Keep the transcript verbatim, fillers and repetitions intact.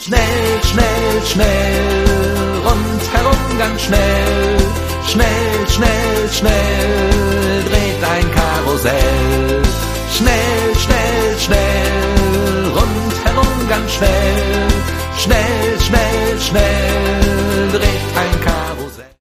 Schnell, schnell, schnell, rundherum ganz schnell. Schnell, schnell, schnell, dreht ein Karussell. Schnell, schnell,